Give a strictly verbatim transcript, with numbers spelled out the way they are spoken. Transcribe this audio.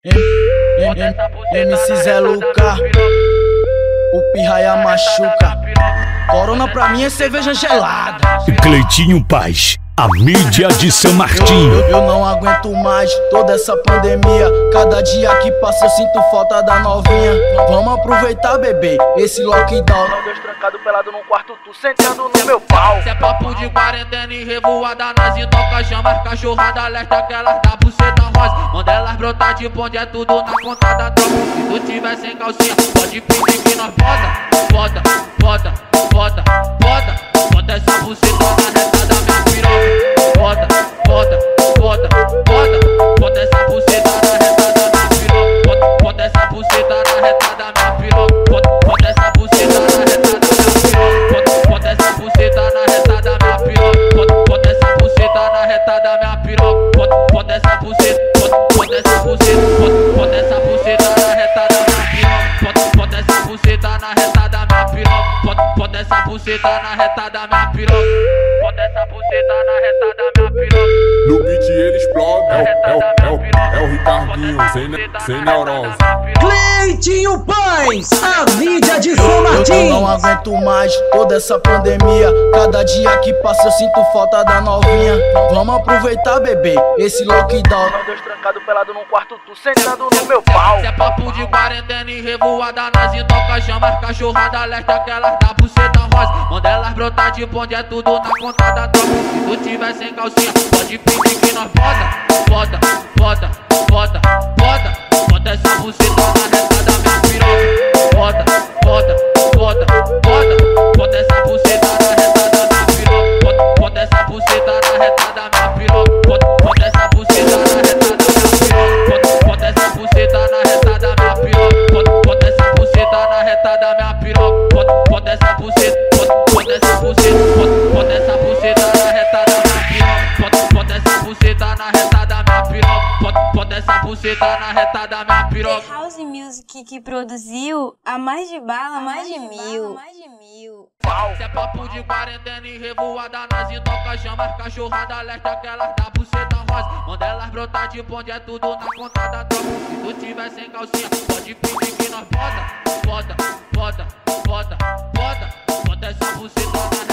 M C Zé Luca, o pirraia machuca. Corona pra mim é cerveja gelada. Cleitinho Paz, a mídia de São Martinho. Eu, eu não aguento mais toda essa pandemia. Cada dia que passa eu sinto falta da novinha. Vamos aproveitar, bebê, esse lockdown. Não Deus trancado pelado num quarto, tu sentando no meu pau. Cê é papo de quarentena e revoada nas intoca. Chama as cachorrada, alerta aquelas da buceta rosa. Manda elas brotar de bonde, é tudo na conta da tropa. Se tu tiver sem calcinha, pode pedir que nós bota. Bota, bota, bota, bota. Bota essa buceta na reta da minha piroca. Bota, bota, bota, bota. Bota essa buceta na reta da minha piroca. Bota essa buceta na reta da minha piroca. Bota essa buceta na reta da minha piroca. Bota essa buceta na reta da minha piroca. Bota essa buceta na reta da minha piroca. Bota essa buceta, bota essa buceta, bota essa buceta na reta da minha piroca. Bota essa buceta na reta da minha piroca. Bota essa buceta na reta da minha piroca. Bota essa buceta na reta da minha piroca. No beat ele explode, é o, é o, é o, é o Ricardinho, sem, sem neurose. Cleitinho Paz, a mídia de São Eu, eu Martinho. não aguento mais toda essa pandemia. Cada dia que passa eu sinto falta da novinha. Vamos aproveitar, bebê, esse lockdown. Não Deus trancado pelado num quarto, tu sentando no meu pau. Cê é papo de quarentena e revoada nas intoca. Chama as cachorrada, alerta aquelas da buceta rosa. Manda elas brotar de bonde, é tudo na conta da tropa. Se tu tiver sem calcinha, pode pedir que nós bota. Bota, bota, bota, bota. Bota essa buceta na reta da minha piroca. Bota, bota, bota, bota. Bota essa buceta na reta da minha piroca. Bota essa buceta na reta da minha piroca. Bota essa buceta na reta da minha piroca. Bota essa buceta na reta da minha piroca. Bota essa buceta na reta da minha piroca. Bota essa buceta, bota essa buceta, bota essa buceta na reta da minha piroca. Bota essa buceta na reta da minha piroca. Bota essa buceta na reta da minha piroca. House Music que produziu a mais de bala, mais de mil, mais de mil. Cê é papo de quarentena e revoada nas intoca. Chama as cachorrada, alerta aquelas da buceta rosa. Manda elas brotar de bonde, é tudo na conta da tropa. Se tu tiver sem calcinha, pode pedir que nós bota. Bota, bota, bota, bota. Bota essa buceta na